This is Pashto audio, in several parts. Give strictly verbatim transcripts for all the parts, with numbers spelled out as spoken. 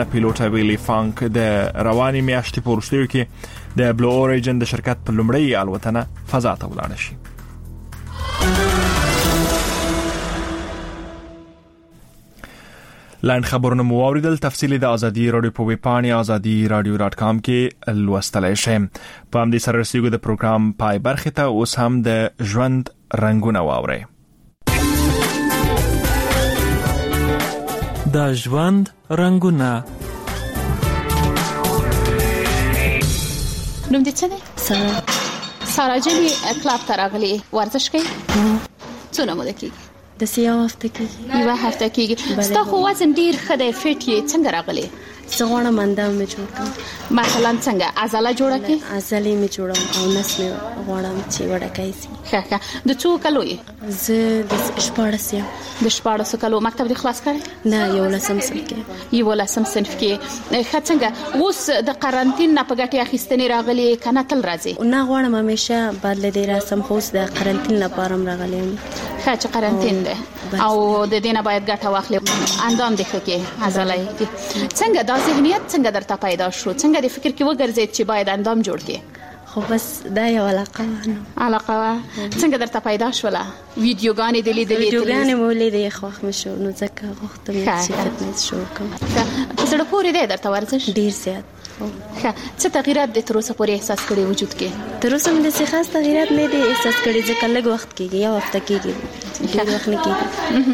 پیلوټ ویلی فانک د رواني میاشتې په وروستیو کې د بلو اوریجن د شرکت په لومړۍ الوتنه فضا ته ولاړ شي. لاین خبرونه مو اوریدل. تفصیلی د ازادي رادیو په ویب پاڼې ازادي رادیو ډاټ کام کې لوستلای شئ. په همدې سره رسیدو د پروګرام پای برخه ته اوس هم د ژوند رنگونه واورئ. د ژوند رنگونه. نوم دې څه دی؟ سارا. سارا جانې کلاب ته راغلې، ورزش کوي؟ څونه موده کېږي؟ د سیاو هفته کېږي. یوه هفته کېږي. ستا خو وزن ډېر ښه دی، فټ یې. څنګه راغلې؟ زه غواړم اندام مې جوړ کړم. مثلا څنګه؟ عضله جوړه کړې؟ عضلې مې جوړوم او نس مې غواړم چې وړکای شي. ښه ښه. د څو کلو یې؟ زه د شپاړس یم. د شپاړسو کلو. مکتب دې خلاص کړی؟ نه، یولسم صنف کې. یولسم صنف کې. ښه. څنګه اوس د قرنطین نه په ګټې اخیستنې راغلې که نه تل راځې؟ نه، غواړم همیشه بدله دې راسم، خو اوس د قرنطین لپاره هم راغلی یم. ښه چې قرنطین دی او د دې نه باید ګټه واخلې. اندام دې ښه کې، عضله یې کې. څنګه دا ذهنیت څنګه درته پیدا شو؟ څنګه د فکر کې وګرځېد چې باید اندام جوړ کړې؟ خو بس دا یو علاقه وه. علاقه وه. څنګه درته پیدا شوله؟ ویډیوګانې دې لیدلې؟ ویډیوګانې مو لیدې، خوښ مې شو، نو ځکه غوښتم چې فټنس شروع کړم. په زړه پورې دی درته ورزش؟ ډېر زیات. ښه. څه تغییرات دې تر اوسه پورې احساس کړي وجود کې؟ تر اوسه مې داسې خاص تغییرات نه دي احساس کړي، ځکه لږ وخت کېږي، یو هفته کېږي، ډېر وخت نه کېږي.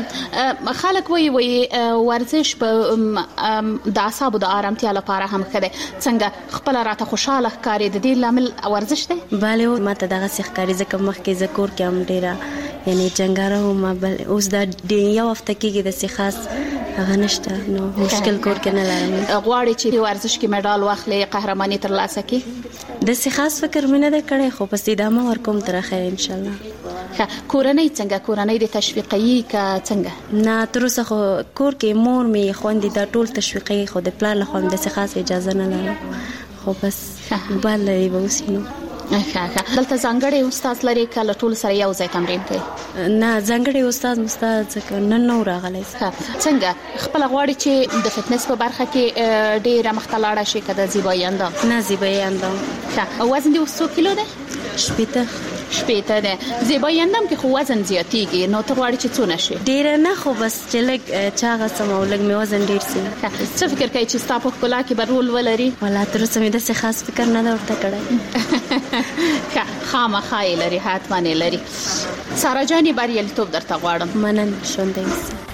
خلک وایي وایي ورزش په د اعصابو د آرامتیا لپاره هم ښه دی. څنګه خپله راته خوشحاله ښکاري؟ د دې لامل ورزش دی؟ بله، ما ته دغسې ښکاري، ځکه مخکې زه کور کې هم ډېره یعنې جنګاره وم، اوس دا یو هفته کېږي داسې خاص هغه نشته، نو مشکل کور کې نه لرم. غواړې چې ورزش کې مډال واخلې، قهرماني ترلاسه کړې؟ داسې خاص فکر مې نه دی کړی، خو پس ادامه ورکوم تر اخره انشاءالله. ښه. کورنۍ څنګه؟ کورنۍ دې تشویقوي که څنګه؟ نه، تر اوسه خو کور کې مور مې، خویندې دا ټول تشویقوي، خو د پلار لخوا مې داسې خاص اجازه نه لرم، خو بس بل لري به اوس نو. ښه ښه. دلته ځانګړی استاد لري که له ټولو سره یو ځای تمرین کوي؟ نه، ځانګړی استاد مستاد ځکه نن نو راغلی. ښه. څنګه خپله غواړي چې د فټنس په برخه کې ډېره مخته لاړه شي که د زیبایي اندام؟ نه، زیبایي اندام. ښه. وزن دې اوس څو کیلو دی؟ شپېته. شپېته دی. زیبایي اندام کې خو وزن زیاتېږي، نو ته غواړې چې څونه شي؟ ډېره نه، خو بس چې لږ چاغه سم او لږ مې وزن ډېر سي. څه فکر کوي چې ستا په ښکلا کې به رول ولري؟ والله تر اوسه مې داسې خاص فکر نه ده ورته کړی. ښه. خامخا یې لري، حتما یې لري. سارا جانې بریالیتوب درته غواړم. مننه. ژوندی اوسه.